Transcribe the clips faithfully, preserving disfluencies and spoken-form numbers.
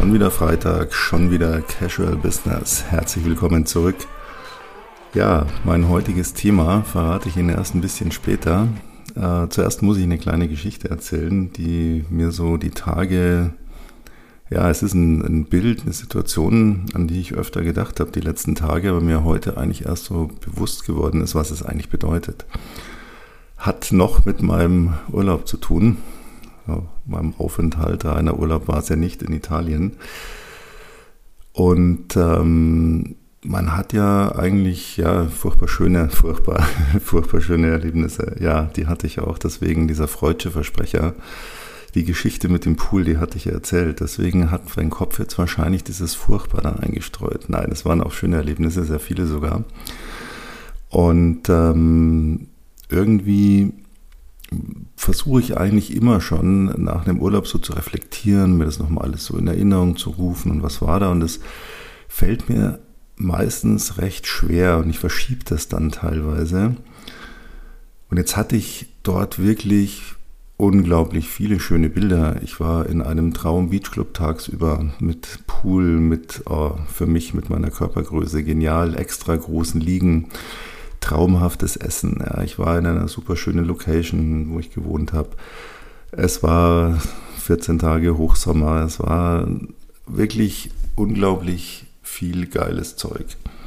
Schon wieder Freitag, schon wieder Casual Business. Herzlich willkommen zurück. Ja, mein heutiges Thema verrate ich Ihnen erst ein bisschen später. Äh, zuerst muss ich eine kleine Geschichte erzählen, die mir so die Tage, ja, es ist ein, ein Bild, eine Situation, an die ich öfter gedacht habe die letzten Tage, aber mir heute eigentlich erst so bewusst geworden ist, was es eigentlich bedeutet. Hat noch mit meinem Urlaub zu tun. Ja, meinem Aufenthalt, reiner Urlaub war es ja nicht in Italien. Und ähm, man hat ja eigentlich ja furchtbar schöne, furchtbar, furchtbar schöne Erlebnisse. Ja, die hatte ich auch. Deswegen dieser freudsche Versprecher, die Geschichte mit dem Pool, die hatte ich ja erzählt. Deswegen hat mein Kopf jetzt wahrscheinlich dieses Furchtbar da eingestreut. Nein, es waren auch schöne Erlebnisse, sehr viele sogar. Und ähm, irgendwie versuche ich eigentlich immer schon nach einem Urlaub so zu reflektieren, mir das nochmal alles so in Erinnerung zu rufen und was war da, und es fällt mir meistens recht schwer und ich verschiebe das dann teilweise. Und jetzt hatte ich dort wirklich unglaublich viele schöne Bilder. Ich war in einem Traum-Beachclub tagsüber mit Pool, mit oh, für mich mit meiner Körpergröße genial, extra großen Liegen. Traumhaftes Essen. Ja, ich war in einer super schönen Location, wo ich gewohnt habe. Es war vierzehn Tage Hochsommer. Es war wirklich unglaublich viel geiles Zeug.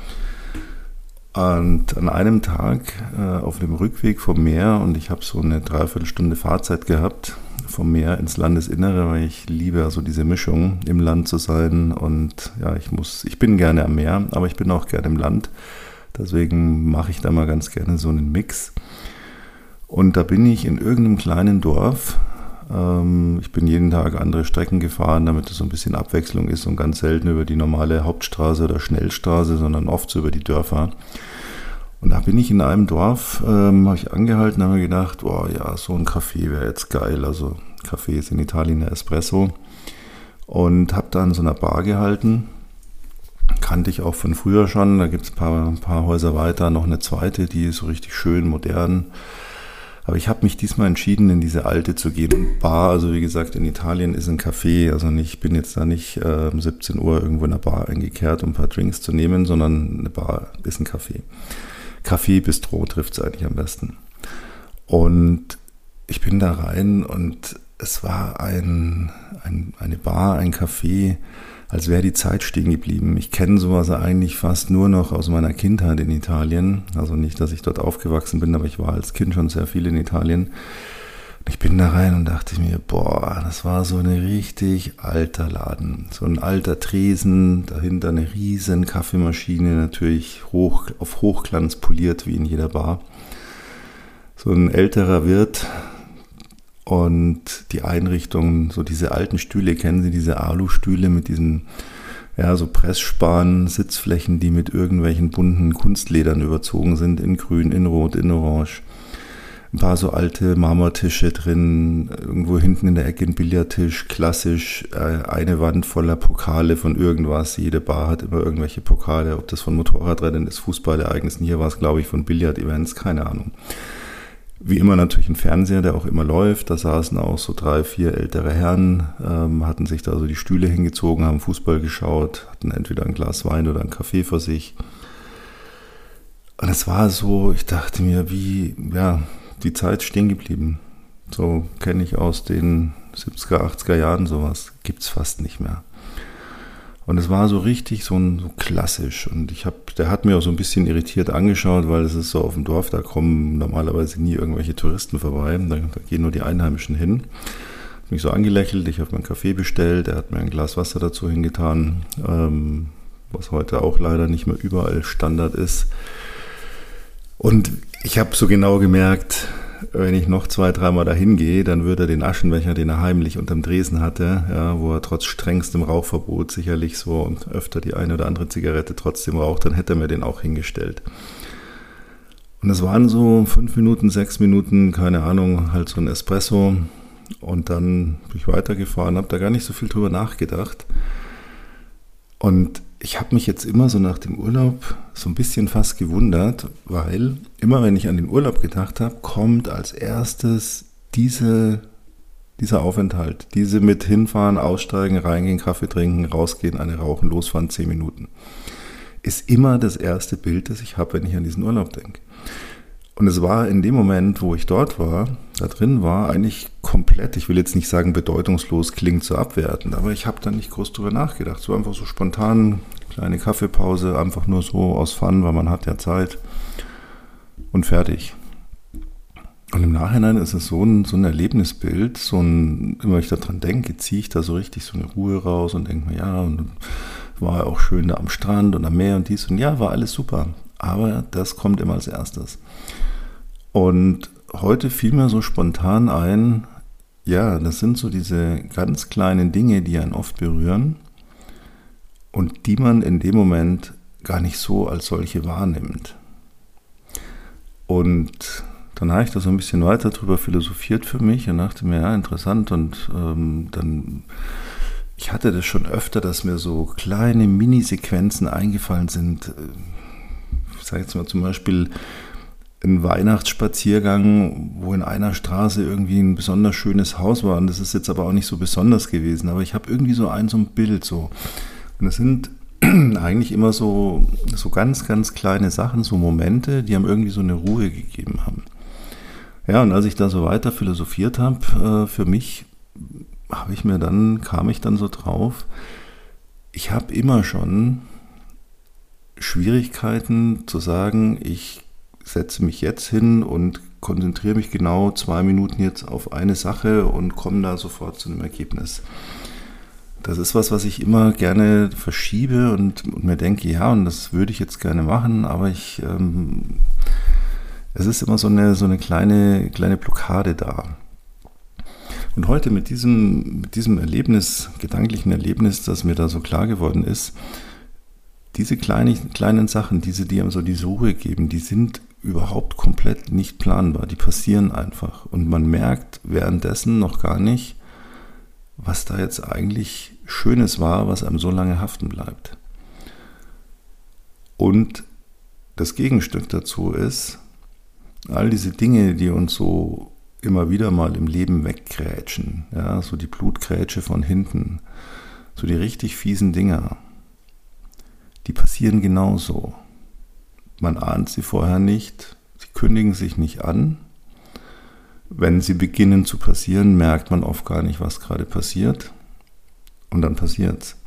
Und an einem Tag äh, auf dem Rückweg vom Meer, und ich habe so eine Dreiviertelstunde Fahrzeit gehabt, vom Meer ins Landesinnere, weil ich liebe also diese Mischung, im Land zu sein. Und ja, ich muss, ich bin gerne am Meer, aber ich bin auch gerne im Land. Deswegen mache ich da mal ganz gerne so einen Mix. Und da bin ich in irgendeinem kleinen Dorf. Ähm, ich bin jeden Tag andere Strecken gefahren, damit es so ein bisschen Abwechslung ist und ganz selten über die normale Hauptstraße oder Schnellstraße, sondern oft so über die Dörfer. Und da bin ich in einem Dorf, ähm, habe ich angehalten, habe mir gedacht, oh ja, so ein Kaffee wäre jetzt geil. Also Kaffee ist in Italien der Espresso. Und habe da an so einer Bar gehalten. Kannte ich auch von früher schon. Da gibt es ein paar, ein paar Häuser weiter noch eine zweite, die ist so richtig schön, modern. Aber ich habe mich diesmal entschieden, in diese alte zu gehen. Bar, also wie gesagt, in Italien ist ein Café. Also nicht, ich bin jetzt da nicht äh, um siebzehn Uhr irgendwo in einer Bar eingekehrt, um ein paar Drinks zu nehmen, sondern eine Bar ist ein Café. Café Bistro trifft es eigentlich am besten. Und ich bin da rein und es war ein, ein, eine Bar, ein Café, als wäre die Zeit stehen geblieben. Ich kenne sowas eigentlich fast nur noch aus meiner Kindheit in Italien. Also nicht, dass ich dort aufgewachsen bin, aber ich war als Kind schon sehr viel in Italien. Ich bin da rein und dachte mir, boah, das war so ein richtig alter Laden. So ein alter Tresen, dahinter eine riesen Kaffeemaschine, natürlich hoch, auf Hochglanz poliert, wie in jeder Bar. So ein älterer Wirt. Und die Einrichtung, so diese alten Stühle, kennen Sie diese Alustühle mit diesen, ja, so Pressspan, Sitzflächen, die mit irgendwelchen bunten Kunstledern überzogen sind, in grün, in rot, in orange. Ein paar so alte Marmortische drin, irgendwo hinten in der Ecke ein Billardtisch, klassisch, eine Wand voller Pokale von irgendwas. Jede Bar hat immer irgendwelche Pokale, ob das von Motorradrennen ist, Fußballereignissen, hier war es, glaube ich, von Billard-Events, keine Ahnung. Wie immer natürlich ein Fernseher, der auch immer läuft. Da saßen auch so drei, vier ältere Herren, ähm, hatten sich da so die Stühle hingezogen, haben Fußball geschaut, hatten entweder ein Glas Wein oder einen Kaffee vor sich. Und es war so, ich dachte mir, wie, ja, die Zeit stehen geblieben. So kenne ich aus den siebziger, achtziger Jahren sowas. Gibt's fast nicht mehr. Und es war so richtig so, ein, so klassisch. Und ich habe, der hat mir auch so ein bisschen irritiert angeschaut, weil es ist so auf dem Dorf, da kommen normalerweise nie irgendwelche Touristen vorbei. Da, da gehen nur die Einheimischen hin. Hat mich so angelächelt, ich habe mir einen Kaffee bestellt, er hat mir ein Glas Wasser dazu hingetan, ähm, was heute auch leider nicht mehr überall Standard ist. Und ich habe so genau gemerkt, wenn ich noch zwei, dreimal dahin gehe, dann würde er den Aschenbecher, den er heimlich unterm Tresen hatte, ja, wo er trotz strengstem Rauchverbot sicherlich so und öfter die eine oder andere Zigarette trotzdem raucht, dann hätte er mir den auch hingestellt. Und es waren so fünf Minuten, sechs Minuten, keine Ahnung, halt so ein Espresso. Und dann bin ich weitergefahren, habe da gar nicht so viel drüber nachgedacht. Und ich habe mich jetzt immer so nach dem Urlaub so ein bisschen fast gewundert, weil immer wenn ich an den Urlaub gedacht habe, kommt als erstes diese Dieser Aufenthalt, diese mit hinfahren, aussteigen, reingehen, Kaffee trinken, rausgehen, eine rauchen, losfahren, zehn Minuten, ist immer das erste Bild, das ich habe, wenn ich an diesen Urlaub denke. Und es war in dem Moment, wo ich dort war, da drin war, eigentlich komplett, ich will jetzt nicht sagen bedeutungslos, klingt so abwertend, aber ich habe da nicht groß drüber nachgedacht. Es war einfach so spontan, kleine Kaffeepause, einfach nur so aus Fun, weil man hat ja Zeit und fertig. Und im Nachhinein ist es so ein, so ein Erlebnisbild, so ein, immer wenn ich daran denke, ziehe ich da so richtig so eine Ruhe raus und denke mir, ja, und war auch schön da am Strand und am Meer und dies und ja, war alles super. Aber das kommt immer als erstes. Und heute fiel mir so spontan ein, ja, das sind so diese ganz kleinen Dinge, die einen oft berühren und die man in dem Moment gar nicht so als solche wahrnimmt. Und dann habe ich da so ein bisschen weiter drüber philosophiert für mich und dachte mir, ja, interessant. Und ähm, dann, ich hatte das schon öfter, dass mir so kleine Mini-Sequenzen eingefallen sind. Ich sage jetzt mal zum Beispiel ein Weihnachtsspaziergang, wo in einer Straße irgendwie ein besonders schönes Haus war. Und das ist jetzt aber auch nicht so besonders gewesen. Aber ich habe irgendwie so ein, so ein Bild so. Und das sind eigentlich immer so, so ganz, ganz kleine Sachen, so Momente, die haben irgendwie so eine Ruhe gegeben haben. Ja, und als ich da so weiter philosophiert habe, äh, für mich habe ich mir dann, kam ich dann so drauf, ich habe immer schon Schwierigkeiten zu sagen, ich setze mich jetzt hin und konzentriere mich genau zwei Minuten jetzt auf eine Sache und komme da sofort zu einem Ergebnis. Das ist was, was ich immer gerne verschiebe und, und mir denke, ja, und das würde ich jetzt gerne machen, aber ich, ähm, es ist immer so eine, so eine kleine, kleine Blockade da. Und heute mit diesem, mit diesem Erlebnis, gedanklichen Erlebnis, das mir da so klar geworden ist, diese kleinen, kleinen Sachen, diese, die einem so diese Ruhe geben, die sind überhaupt komplett nicht planbar. Die passieren einfach. Und man merkt währenddessen noch gar nicht, was da jetzt eigentlich Schönes war, was einem so lange haften bleibt. Und das Gegenstück dazu ist, all diese Dinge, die uns so immer wieder mal im Leben wegkrätschen, ja, so die Blutkrätsche von hinten, so die richtig fiesen Dinger, die passieren genauso. Man ahnt sie vorher nicht, sie kündigen sich nicht an. Wenn sie beginnen zu passieren, merkt man oft gar nicht, was gerade passiert. Und dann passiert's.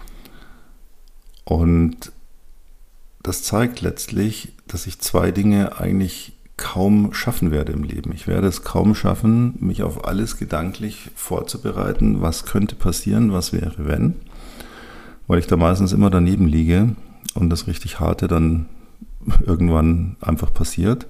Und das zeigt letztlich, dass ich zwei Dinge eigentlich kaum schaffen werde im Leben. Ich werde es kaum schaffen, mich auf alles gedanklich vorzubereiten, was könnte passieren, was wäre, wenn. Weil ich da meistens immer daneben liege und das richtig Harte dann irgendwann einfach passiert.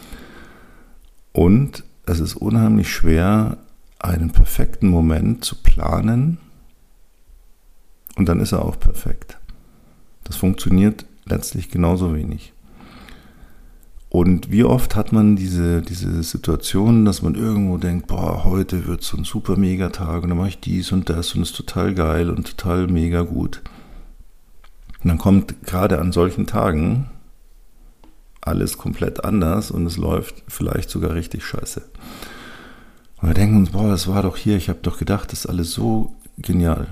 Und es ist unheimlich schwer, einen perfekten Moment zu planen und dann ist er auch perfekt. Das funktioniert letztlich genauso wenig. Und wie oft hat man diese, diese Situation, dass man irgendwo denkt, boah, heute wird so ein super mega Tag und dann mache ich dies und das und es ist total geil und total mega gut. Und dann kommt gerade an solchen Tagen alles komplett anders und es läuft vielleicht sogar richtig scheiße. Und wir denken uns, boah, das war doch hier, ich habe doch gedacht, das ist alles so genial.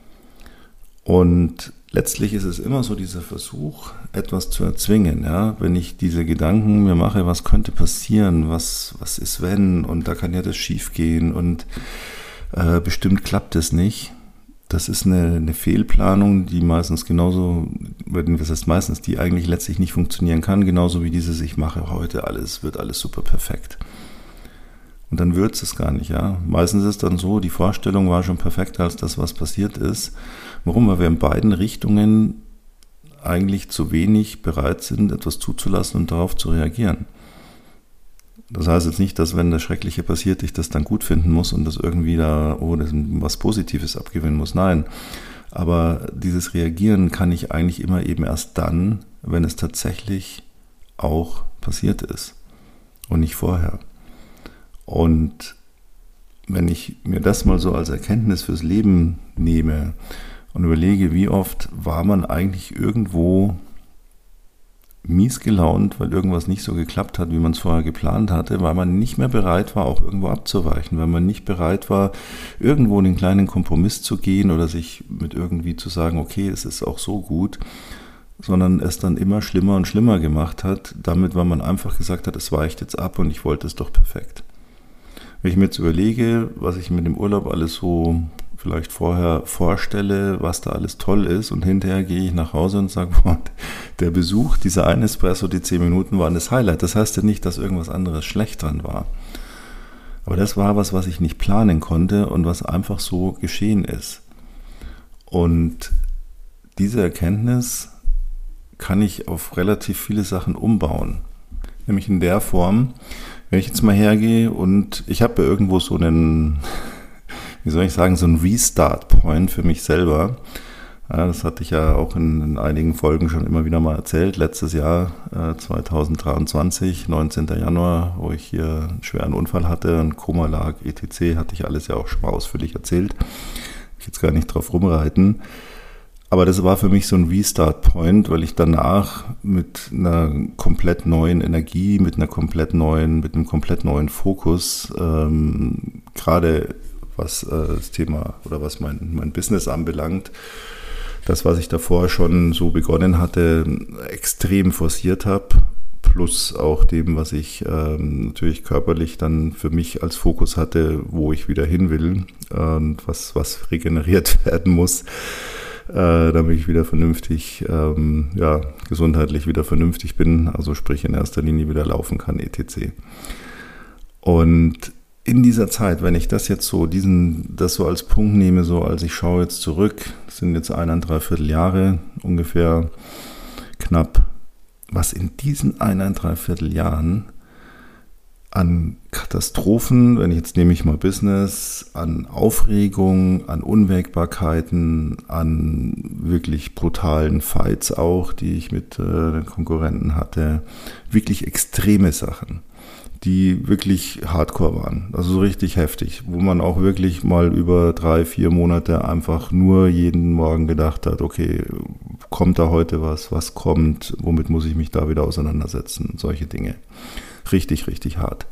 Und letztlich ist es immer so dieser Versuch, etwas zu erzwingen. Ja? Wenn ich diese Gedanken mir mache, was könnte passieren, was, was ist wenn und da kann ja das schief gehen und äh, bestimmt klappt es nicht. Das ist eine, eine Fehlplanung, die meistens genauso, was heißt meistens, die eigentlich letztlich nicht funktionieren kann, genauso wie dieses, ich mache heute alles, wird alles super perfekt. Und dann wird es gar nicht, ja. Meistens ist dann so, die Vorstellung war schon perfekter als das, was passiert ist. Warum? Weil wir in beiden Richtungen eigentlich zu wenig bereit sind, etwas zuzulassen und darauf zu reagieren. Das heißt jetzt nicht, dass wenn das Schreckliche passiert, ich das dann gut finden muss und das irgendwie da, oh, das was Positives abgewinnen muss. Nein, aber dieses Reagieren kann ich eigentlich immer eben erst dann, wenn es tatsächlich auch passiert ist und nicht vorher. Und wenn ich mir das mal so als Erkenntnis fürs Leben nehme und überlege, wie oft war man eigentlich irgendwo mies gelaunt, weil irgendwas nicht so geklappt hat, wie man es vorher geplant hatte, weil man nicht mehr bereit war, auch irgendwo abzuweichen, weil man nicht bereit war, irgendwo einen kleinen Kompromiss zu gehen oder sich mit irgendwie zu sagen, okay, es ist auch so gut, sondern es dann immer schlimmer und schlimmer gemacht hat, damit, weil man einfach gesagt hat, es weicht jetzt ab und ich wollte es doch perfekt. Wenn ich mir jetzt überlege, was ich mit dem Urlaub alles so vielleicht vorher vorstelle, was da alles toll ist und hinterher gehe ich nach Hause und sage, boah, der Besuch, dieser eine Espresso, die zehn Minuten waren das Highlight. Das heißt ja nicht, dass irgendwas anderes schlecht dran war. Aber das war was, was ich nicht planen konnte und was einfach so geschehen ist. Und diese Erkenntnis kann ich auf relativ viele Sachen umbauen. Nämlich in der Form, wenn ich jetzt mal hergehe und ich habe ja irgendwo so einen, wie soll ich sagen, so einen Restart-Point für mich selber. Ja, das hatte ich ja auch in, in einigen Folgen schon immer wieder mal erzählt. Letztes Jahr, äh, zwanzig dreiundzwanzig, neunzehnten Januar, wo ich hier einen schweren Unfall hatte und Koma lag, et cetera, hatte ich alles ja auch schon mal ausführlich erzählt. Ich jetzt gar nicht drauf rumreiten. Aber das war für mich so ein Restart-Point, weil ich danach mit einer komplett neuen Energie, mit einer komplett neuen, mit einem komplett neuen Fokus, ähm, gerade was äh, das Thema oder was mein, mein Business anbelangt, das, was ich davor schon so begonnen hatte, extrem forciert habe, plus auch dem, was ich ähm, natürlich körperlich dann für mich als Fokus hatte, wo ich wieder hin will und was, was regeneriert werden muss, äh, damit ich wieder vernünftig, ähm, ja, gesundheitlich wieder vernünftig bin, also sprich in erster Linie wieder laufen kann, et cetera. Und in dieser Zeit, wenn ich das jetzt so, diesen, das so als Punkt nehme, so als ich schaue jetzt zurück, das sind jetzt eineinhalb Vierteljahre ungefähr, knapp, was in diesen eineinhalb Vierteljahren an Katastrophen, wenn ich jetzt nehme ich mal Business, an Aufregung, an Unwägbarkeiten, an wirklich brutalen Fights auch, die ich mit äh, den Konkurrenten hatte, wirklich extreme Sachen, die wirklich hardcore waren, also so richtig heftig, wo man auch wirklich mal über drei, vier Monate einfach nur jeden Morgen gedacht hat, okay, kommt da heute was, was kommt, womit muss ich mich da wieder auseinandersetzen, solche Dinge. Richtig, richtig hart.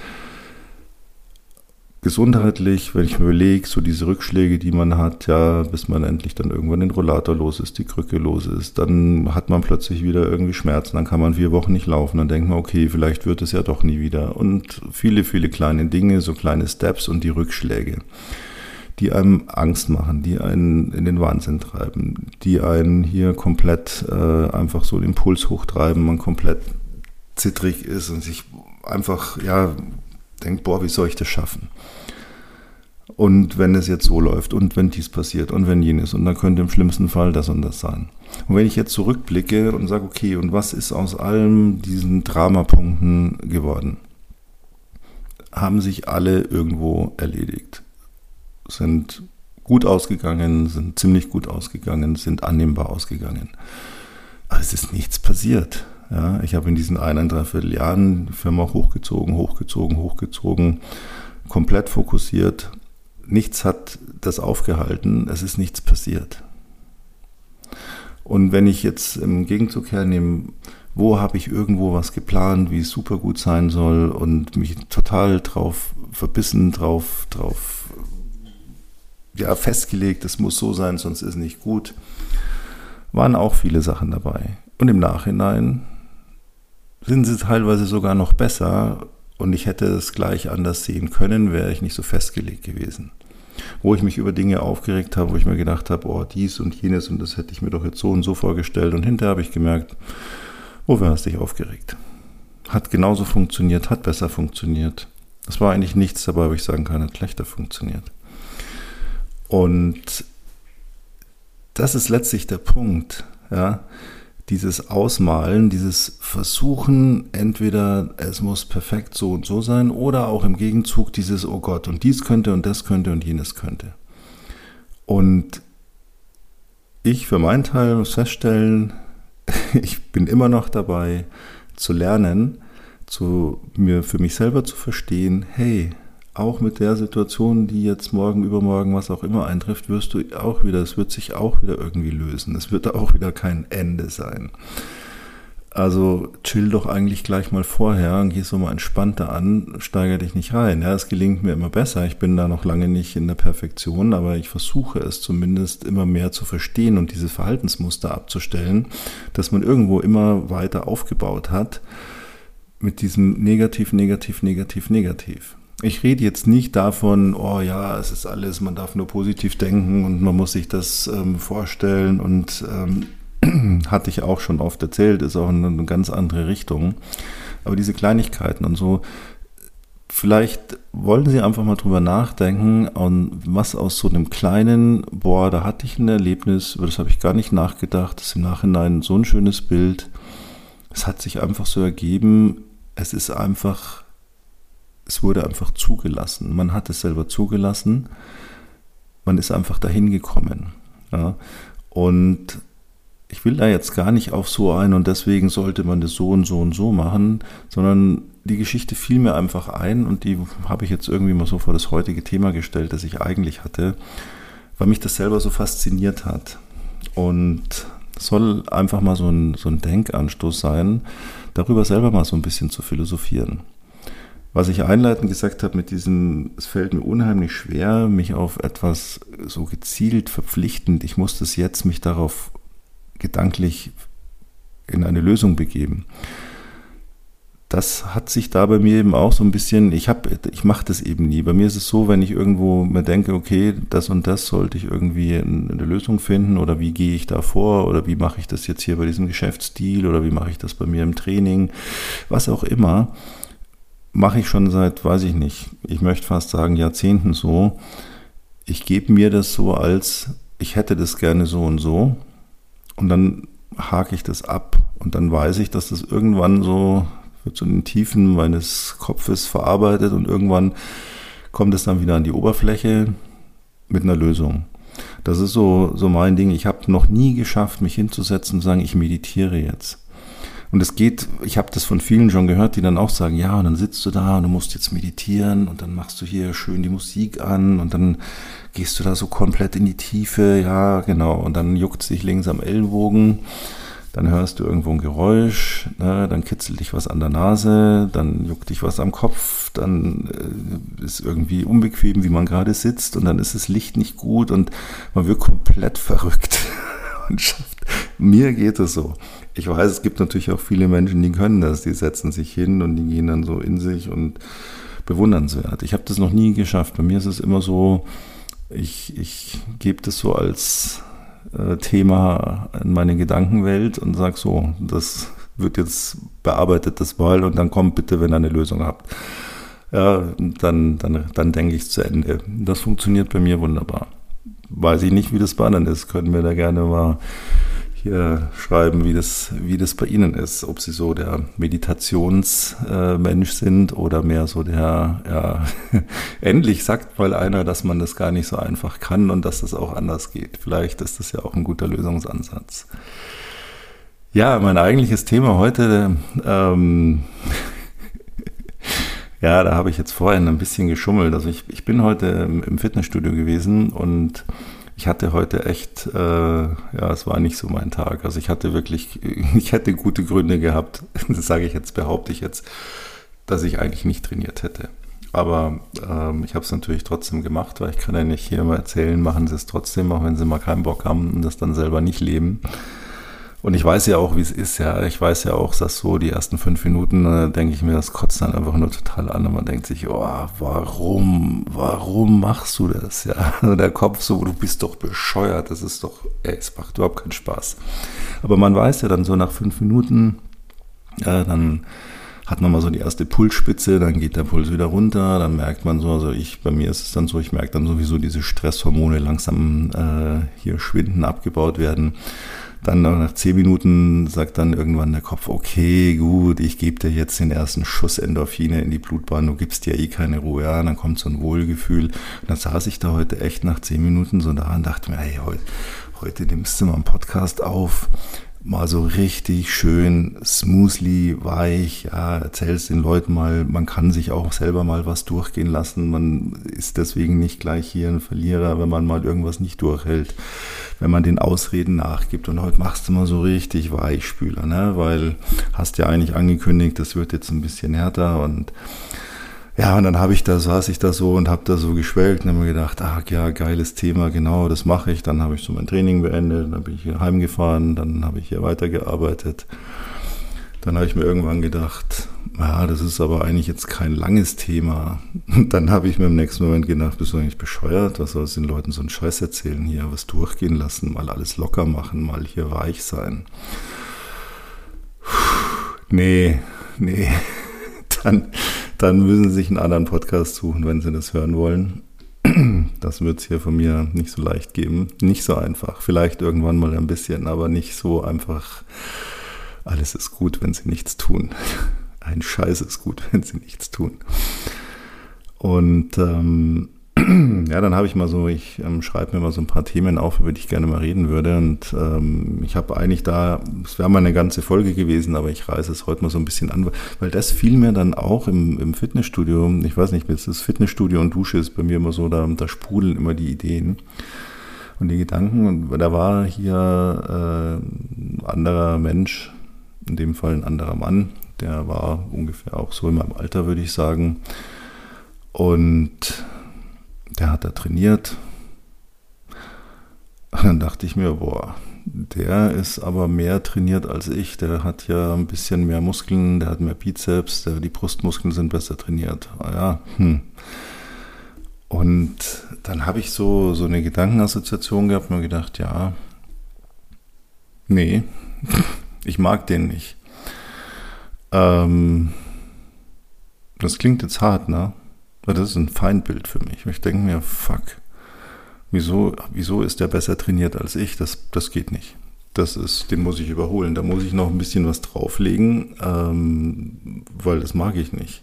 Gesundheitlich, wenn ich mir überlege, so diese Rückschläge, die man hat, ja, bis man endlich dann irgendwann den Rollator los ist, die Krücke los ist, dann hat man plötzlich wieder irgendwie Schmerzen, dann kann man vier Wochen nicht laufen, dann denkt man, okay, vielleicht wird es ja doch nie wieder. Und viele, viele kleine Dinge, so kleine Steps und die Rückschläge, die einem Angst machen, die einen in den Wahnsinn treiben, die einen hier komplett äh, einfach so den Puls hochtreiben, man komplett zittrig ist und sich einfach, ja, denkt, boah, wie soll ich das schaffen? Und wenn es jetzt so läuft und wenn dies passiert und wenn jenes und dann könnte im schlimmsten Fall das und das sein. Und wenn ich jetzt zurückblicke und sage, okay, und was ist aus allen diesen Dramapunkten geworden? Haben sich alle irgendwo erledigt. Sind gut ausgegangen, sind ziemlich gut ausgegangen, sind annehmbar ausgegangen. Aber es ist nichts passiert. Ja, ich habe in diesen eineinhalb Vierteljahren die Firma hochgezogen, hochgezogen, hochgezogen, komplett fokussiert. Nichts hat das aufgehalten, es ist nichts passiert. Und wenn ich jetzt im Gegenzug hernehme, wo habe ich irgendwo was geplant, wie es super gut sein soll und mich total drauf verbissen, drauf, drauf ja, festgelegt, es muss so sein, sonst ist es nicht gut, waren auch viele Sachen dabei. Und im Nachhinein sind sie teilweise sogar noch besser und ich hätte es gleich anders sehen können, wäre ich nicht so festgelegt gewesen. Wo ich mich über Dinge aufgeregt habe, wo ich mir gedacht habe, oh, dies und jenes und das hätte ich mir doch jetzt so und so vorgestellt und hinterher habe ich gemerkt, wofür hast du dich aufgeregt? Hat genauso funktioniert, hat besser funktioniert. Es war eigentlich nichts dabei, wo ich sagen kann, hat schlechter funktioniert. Und das ist letztlich der Punkt, ja, dieses Ausmalen, dieses Versuchen, entweder es muss perfekt so und so sein oder auch im Gegenzug dieses, oh Gott, und dies könnte und das könnte und jenes könnte. Und ich für meinen Teil muss feststellen, ich bin immer noch dabei zu lernen, zu mir für mich selber zu verstehen, hey, auch mit der Situation, die jetzt morgen, übermorgen, was auch immer eintrifft, wirst du auch wieder, es wird sich auch wieder irgendwie lösen. Es wird auch wieder kein Ende sein. Also chill doch eigentlich gleich mal vorher und geh so mal entspannter an, steigere dich nicht rein. Ja, es gelingt mir immer besser. Ich bin da noch lange nicht in der Perfektion, aber ich versuche es zumindest immer mehr zu verstehen und diese Verhaltensmuster abzustellen, dass man irgendwo immer weiter aufgebaut hat mit diesem Negativ, Negativ, Negativ, Negativ. Ich rede jetzt nicht davon, oh ja, es ist alles, man darf nur positiv denken und man muss sich das ähm, vorstellen und ähm, hatte ich auch schon oft erzählt, ist auch eine, eine ganz andere Richtung. Aber diese Kleinigkeiten und so, vielleicht wollen Sie einfach mal drüber nachdenken, und was aus so einem kleinen, boah, da hatte ich ein Erlebnis, über das habe ich gar nicht nachgedacht, das ist im Nachhinein so ein schönes Bild. Es hat sich einfach so ergeben, es ist einfach, es wurde einfach zugelassen. Man hat es selber zugelassen, man ist einfach dahin gekommen. Ja? Und ich will da jetzt gar nicht auf so ein und deswegen sollte man das so und so und so machen, sondern die Geschichte fiel mir einfach ein und die habe ich jetzt irgendwie mal so vor das heutige Thema gestellt, das ich eigentlich hatte, weil mich das selber so fasziniert hat. Und es soll einfach mal so ein, so ein Denkanstoß sein, darüber selber mal so ein bisschen zu philosophieren. Was ich einleitend gesagt habe mit diesem, es fällt mir unheimlich schwer, mich auf etwas so gezielt verpflichtend, ich muss das jetzt mich darauf gedanklich in eine Lösung begeben. Das hat sich da bei mir eben auch so ein bisschen, ich habe, ich mache das eben nie. Bei mir ist es so, wenn ich irgendwo mir denke, okay, das und das sollte ich irgendwie eine Lösung finden oder wie gehe ich da vor oder wie mache ich das jetzt hier bei diesem Geschäftsstil oder wie mache ich das bei mir im Training, was auch immer, mache ich schon seit, weiß ich nicht, ich möchte fast sagen Jahrzehnten so. Ich gebe mir das so als, ich hätte das gerne so und so. Und dann hake ich das ab und dann weiß ich, dass das irgendwann so, wird so in den Tiefen meines Kopfes verarbeitet und irgendwann kommt es dann wieder an die Oberfläche mit einer Lösung. Das ist so, so mein Ding. Ich habe noch nie geschafft, mich hinzusetzen und sagen, ich meditiere jetzt. Und es geht, ich habe das von vielen schon gehört, die dann auch sagen, ja, und dann sitzt du da und du musst jetzt meditieren und dann machst du hier schön die Musik an und dann gehst du da so komplett in die Tiefe, ja, genau, und dann juckt es dich links am Ellenbogen, dann hörst du irgendwo ein Geräusch, ne, dann kitzelt dich was an der Nase, dann juckt dich was am Kopf, dann äh, ist irgendwie unbequem, wie man gerade sitzt und dann ist das Licht nicht gut und man wird komplett verrückt. Und schafft. Mir geht es so. Ich weiß, es gibt natürlich auch viele Menschen, die können das, die setzen sich hin und die gehen dann so in sich und bewundernswert. Ich habe das noch nie geschafft. Bei mir ist es immer so, ich, ich gebe das so als äh, Thema in meine Gedankenwelt und sage so, das wird jetzt bearbeitet, das mal, und dann kommt bitte, wenn ihr eine Lösung habt. Ja, dann, dann, dann denke ich es zu Ende. Das funktioniert bei mir wunderbar. Weiß ich nicht, wie das bei anderen ist. Können wir da gerne mal hier schreiben, wie das, wie das bei Ihnen ist. Ob Sie so der Meditationsmensch äh, sind oder mehr so der, ja, endlich sagt mal einer, dass man das gar nicht so einfach kann und dass das auch anders geht. Vielleicht ist das ja auch ein guter Lösungsansatz. Ja, mein eigentliches Thema heute, ähm, ja, da habe ich jetzt vorhin ein bisschen geschummelt. Also ich, ich bin heute im Fitnessstudio gewesen und ich hatte heute echt, äh, ja, es war nicht so mein Tag. Also ich hatte wirklich, ich hätte gute Gründe gehabt, das sage ich jetzt, behaupte ich jetzt, dass ich eigentlich nicht trainiert hätte. Aber ähm, ich habe es natürlich trotzdem gemacht, weil ich kann ja nicht hier immer erzählen, machen Sie es trotzdem, auch wenn Sie mal keinen Bock haben und das dann selber nicht leben. Und ich weiß ja auch, wie es ist, ja. Ich weiß ja auch, dass so die ersten fünf Minuten, da denke ich mir, das kotzt dann einfach nur total an. Und man denkt sich, oh, warum, warum machst du das? Ja, also der Kopf so, du bist doch bescheuert, das ist doch, ey, es macht überhaupt keinen Spaß. Aber man weiß ja dann so nach fünf Minuten, ja, dann hat man mal so die erste Pulsspitze, dann geht der Puls wieder runter, dann merkt man so, also ich, bei mir ist es dann so, ich merke dann sowieso diese Stresshormone langsam äh, hier schwinden, abgebaut werden. Dann nach zehn Minuten sagt dann irgendwann der Kopf, okay, gut, ich gebe dir jetzt den ersten Schuss Endorphine in die Blutbahn, du gibst dir eh keine Ruhe, ja, dann kommt so ein Wohlgefühl. Und dann saß ich da heute echt nach zehn Minuten so da und dachte mir, hey, heute, heute nimmst du mal einen Podcast auf, mal so richtig schön smoothly, weich, ja, erzählst den Leuten mal, man kann sich auch selber mal was durchgehen lassen, man ist deswegen nicht gleich hier ein Verlierer, wenn man mal irgendwas nicht durchhält, wenn man den Ausreden nachgibt. Und heute machst du mal so richtig Weichspüler, ne, weil hast ja eigentlich angekündigt, das wird jetzt ein bisschen härter und ja, und dann habe ich da, saß ich da so und habe da so geschwelgt und habe mir gedacht, ach ja, geiles Thema, genau, das mache ich. Dann habe ich so mein Training beendet, dann bin ich hier heimgefahren, dann habe ich hier weitergearbeitet. Dann habe ich mir irgendwann gedacht, ja, das ist aber eigentlich jetzt kein langes Thema. Und dann habe ich mir im nächsten Moment gedacht, bist du eigentlich bescheuert? Was soll es den Leuten so einen Scheiß erzählen hier? Was durchgehen lassen, mal alles locker machen, mal hier weich sein. Puh, nee, nee. Dann, dann müssen Sie sich einen anderen Podcast suchen, wenn Sie das hören wollen. Das wird es hier von mir nicht so leicht geben. Nicht so einfach. Vielleicht irgendwann mal ein bisschen, aber nicht so einfach. Alles ist gut, wenn Sie nichts tun. Ein Scheiß ist gut, wenn Sie nichts tun. Und ähm, ja, dann habe ich mal so, ich ähm, schreibe mir mal so ein paar Themen auf, über die ich gerne mal reden würde. Und ähm, ich habe eigentlich da, es wäre mal eine ganze Folge gewesen, aber ich reiße es heute mal so ein bisschen an, weil das fiel mir dann auch im, im Fitnessstudio. Ich weiß nicht, das Fitnessstudio und Dusche ist bei mir immer so, da, da sprudeln immer die Ideen und die Gedanken. Und da war hier äh, ein anderer Mensch, in dem Fall ein anderer Mann, der war ungefähr auch so in meinem Alter, würde ich sagen. Und der hat da trainiert. Und dann dachte ich mir, boah, der ist aber mehr trainiert als ich. Der hat ja ein bisschen mehr Muskeln, der hat mehr Bizeps, der, die Brustmuskeln sind besser trainiert. Ah ja, hm. Und dann habe ich so, so eine Gedankenassoziation gehabt und mir gedacht, ja, nee, ich mag den nicht. Ähm, das klingt jetzt hart, ne? Das ist ein Feindbild für mich. Ich denke mir, fuck, wieso, wieso ist der besser trainiert als ich? Das, das geht nicht. Das ist, den muss ich überholen. Da muss ich noch ein bisschen was drauflegen, ähm, weil das mag ich nicht.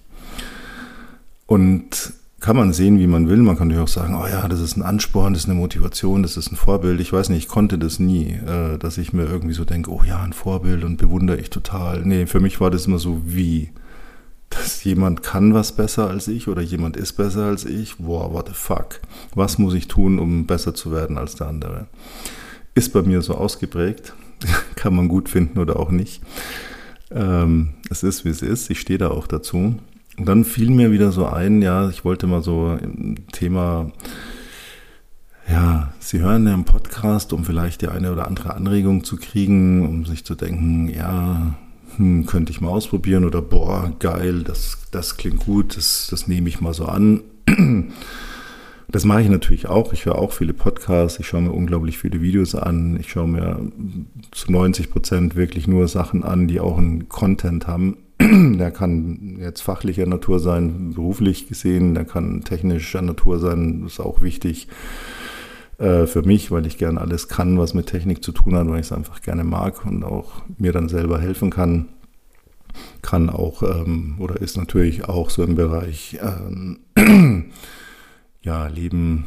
Und kann man sehen, wie man will. Man kann natürlich auch sagen, oh ja, das ist ein Ansporn, das ist eine Motivation, das ist ein Vorbild. Ich weiß nicht, ich konnte das nie, äh, dass ich mir irgendwie so denke, oh ja, ein Vorbild und bewundere ich total. Nee, für mich war das immer so wie, dass jemand kann was besser als ich oder jemand ist besser als ich. Boah, what the fuck? Was muss ich tun, um besser zu werden als der andere? Ist bei mir so ausgeprägt. Kann man gut finden oder auch nicht. Ähm, es ist, wie es ist. Ich stehe da auch dazu. Und dann fiel mir wieder so ein, ja, ich wollte mal so im Thema, ja, Sie hören ja einen Podcast, um vielleicht die eine oder andere Anregung zu kriegen, um sich zu denken, ja, hm, könnte ich mal ausprobieren oder boah, geil, das, das klingt gut, das, das nehme ich mal so an. Das mache ich natürlich auch. Ich höre auch viele Podcasts, ich schaue mir unglaublich viele Videos an. Ich schaue mir zu neunzig Prozent wirklich nur Sachen an, die auch einen Content haben. Der kann jetzt fachlicher Natur sein, beruflich gesehen, der kann technischer Natur sein, das ist auch wichtig äh, für mich, weil ich gerne alles kann, was mit Technik zu tun hat, weil ich es einfach gerne mag und auch mir dann selber helfen kann. Kann auch ähm, oder ist natürlich auch so im Bereich ähm, ja, Leben,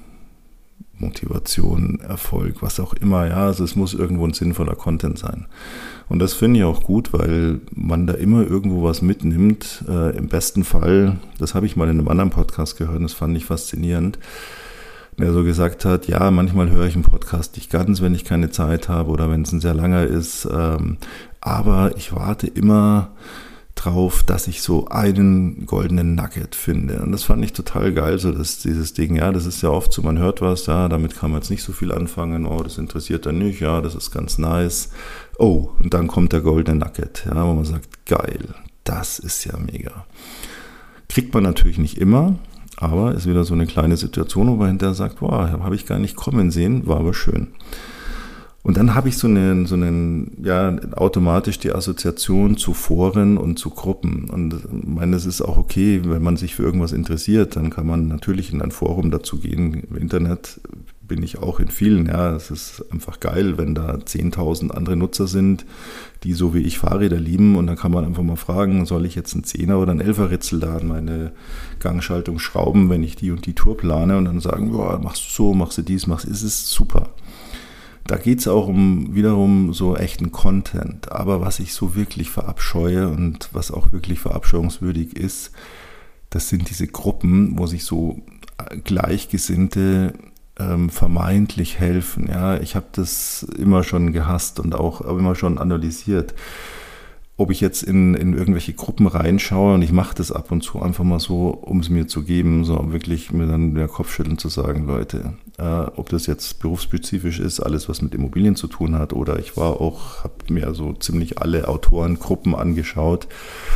Motivation, Erfolg, was auch immer. Ja, also es muss irgendwo ein sinnvoller Content sein. Und das finde ich auch gut, weil man da immer irgendwo was mitnimmt. Äh, im besten Fall, das habe ich mal in einem anderen Podcast gehört, das fand ich faszinierend, der so gesagt hat, ja, manchmal höre ich einen Podcast nicht ganz, wenn ich keine Zeit habe oder wenn es ein sehr langer ist. Ähm, aber ich warte immer drauf, dass ich so einen goldenen Nugget finde. Und das fand ich total geil, so dass dieses Ding, ja, das ist ja oft so, man hört was, ja, damit kann man jetzt nicht so viel anfangen, oh, das interessiert dann nicht, ja, das ist ganz nice. Oh, und dann kommt der goldene Nugget, ja, wo man sagt, geil, das ist ja mega. Kriegt man natürlich nicht immer, aber ist wieder so eine kleine Situation, wo man hinterher sagt, wow, habe ich gar nicht kommen sehen, war aber schön. Und dann habe ich so einen, so einen, ja, automatisch die Assoziation zu Foren und zu Gruppen. Und ich meine, es ist auch okay, wenn man sich für irgendwas interessiert, dann kann man natürlich in ein Forum dazu gehen. Im Internet bin ich auch in vielen, ja, es ist einfach geil, wenn da zehntausend andere Nutzer sind, die so wie ich Fahrräder lieben. Und dann kann man einfach mal fragen, soll ich jetzt einen Zehner oder einen Elfer-Ritzel da an meine Gangschaltung schrauben, wenn ich die und die Tour plane? Und dann sagen, ja, machst du so, machst du dies, machst du, es ist super. Da geht es auch um wiederum so echten Content. Aber was ich so wirklich verabscheue und was auch wirklich verabscheuungswürdig ist, das sind diese Gruppen, wo sich so Gleichgesinnte ähm, vermeintlich helfen. Ja, ich habe das immer schon gehasst und auch immer schon analysiert. Ob ich jetzt in, in irgendwelche Gruppen reinschaue, und ich mache das ab und zu einfach mal so, um es mir zu geben, so wirklich mir dann der Kopf schütteln zu sagen, Leute, äh, ob das jetzt berufsspezifisch ist, alles was mit Immobilien zu tun hat, oder ich war auch, habe mir so ziemlich alle Autorengruppen angeschaut,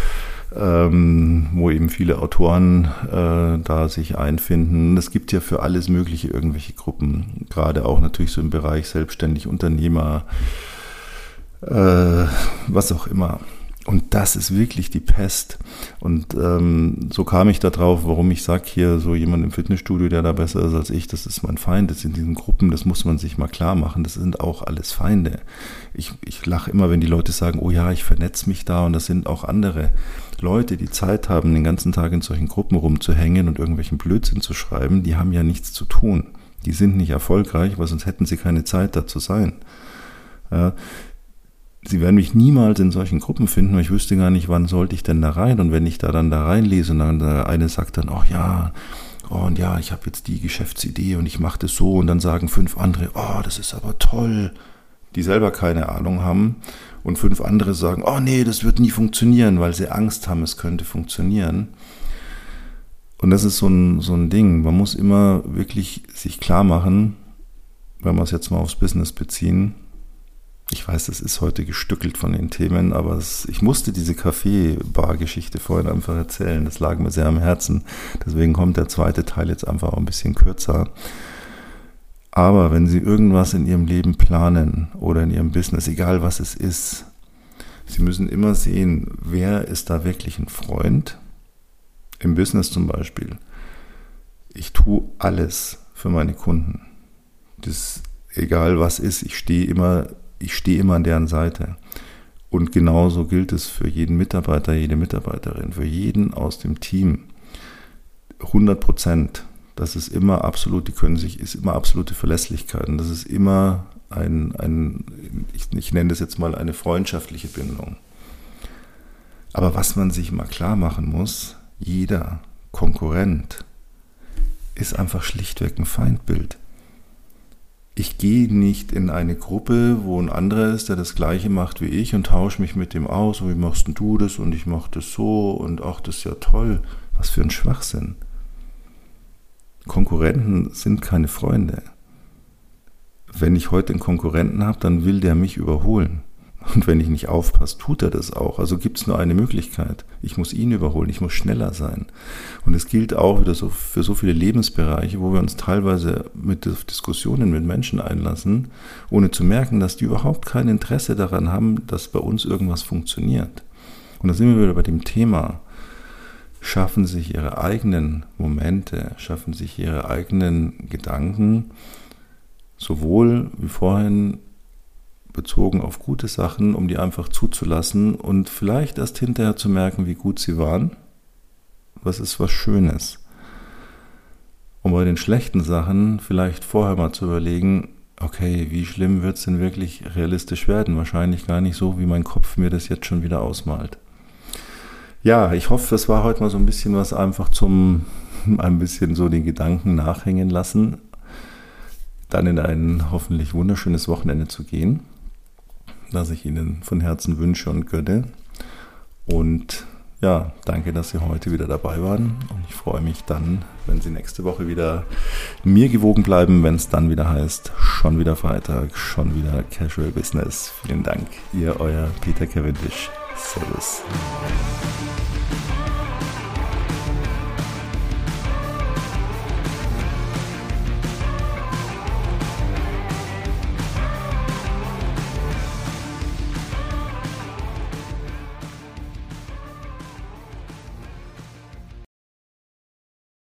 ähm, wo eben viele Autoren äh, da sich einfinden. Es gibt ja für alles Mögliche irgendwelche Gruppen, gerade auch natürlich so im Bereich selbstständig Unternehmer, Äh, was auch immer. Und das ist wirklich die Pest. Und ähm, so kam ich da drauf, warum ich sage, hier so jemand im Fitnessstudio, der da besser ist als ich, das ist mein Feind. Das sind diesen Gruppen, das muss man sich mal klar machen. Das sind auch alles Feinde. Ich, ich lache immer, wenn die Leute sagen, oh ja, ich vernetze mich da, und das sind auch andere Leute, die Zeit haben, den ganzen Tag in solchen Gruppen rumzuhängen und irgendwelchen Blödsinn zu schreiben. Die haben ja nichts zu tun. Die sind nicht erfolgreich, weil sonst hätten sie keine Zeit, da zu sein. Ja. Sie werden mich niemals in solchen Gruppen finden, weil ich wüsste gar nicht, wann sollte ich denn da rein. Und wenn ich da dann da reinlese und dann der eine sagt dann, oh ja, oh und ja, ich habe jetzt die Geschäftsidee und ich mache das so, und dann sagen fünf andere, oh, das ist aber toll, die selber keine Ahnung haben, und fünf andere sagen, oh nee, das wird nie funktionieren, weil sie Angst haben, es könnte funktionieren. Und das ist so ein, so ein Ding, man muss immer wirklich sich klar machen, wenn wir es jetzt mal aufs Business beziehen. Ich weiß, das ist heute gestückelt von den Themen, aber es, ich musste diese Kaffee-Bar-Geschichte vorhin einfach erzählen. Das lag mir sehr am Herzen. Deswegen kommt der zweite Teil jetzt einfach auch ein bisschen kürzer. Aber wenn Sie irgendwas in Ihrem Leben planen oder in Ihrem Business, egal was es ist, Sie müssen immer sehen, wer ist da wirklich ein Freund? Im Business zum Beispiel. Ich tue alles für meine Kunden. Das, egal was ist, ich stehe immer Ich stehe immer an deren Seite. Und genauso gilt es für jeden Mitarbeiter, jede Mitarbeiterin, für jeden aus dem Team. hundert Prozent. Das ist immer absolut, die können sich, ist immer absolute Verlässlichkeit. Und das ist immer ein, ein ich, ich nenne das jetzt mal eine freundschaftliche Bindung. Aber was man sich mal klar machen muss, jeder Konkurrent ist einfach schlichtweg ein Feindbild. Ich gehe nicht in eine Gruppe, wo ein anderer ist, der das Gleiche macht wie ich, und tausche mich mit dem aus, wie machst denn du das und ich mache das so und ach, das ist ja toll. Was für ein Schwachsinn. Konkurrenten sind keine Freunde. Wenn ich heute einen Konkurrenten habe, dann will der mich überholen. Und wenn ich nicht aufpasse, tut er das auch. Also gibt es nur eine Möglichkeit. Ich muss ihn überholen, ich muss schneller sein. Und es gilt auch wieder so für so viele Lebensbereiche, wo wir uns teilweise mit Diskussionen mit Menschen einlassen, ohne zu merken, dass die überhaupt kein Interesse daran haben, dass bei uns irgendwas funktioniert. Und da sind wir wieder bei dem Thema. Schaffen sich ihre eigenen Momente, schaffen sich ihre eigenen Gedanken, sowohl wie vorhin bezogen auf gute Sachen, um die einfach zuzulassen und vielleicht erst hinterher zu merken, wie gut sie waren. Was ist was Schönes? Und bei den schlechten Sachen vielleicht vorher mal zu überlegen, okay, wie schlimm wird es denn wirklich realistisch werden? Wahrscheinlich gar nicht so, wie mein Kopf mir das jetzt schon wieder ausmalt. Ja, ich hoffe, es war heute mal so ein bisschen was einfach zum, ein bisschen so den Gedanken nachhängen lassen, dann in ein hoffentlich wunderschönes Wochenende zu gehen, das ich Ihnen von Herzen wünsche und gönne. Und ja, danke, dass Sie heute wieder dabei waren. Und ich freue mich dann, wenn Sie nächste Woche wieder mir gewogen bleiben, wenn es dann wieder heißt, schon wieder Freitag, schon wieder Casual Business. Vielen Dank, Ihr, euer Peter Cavendish. Servus.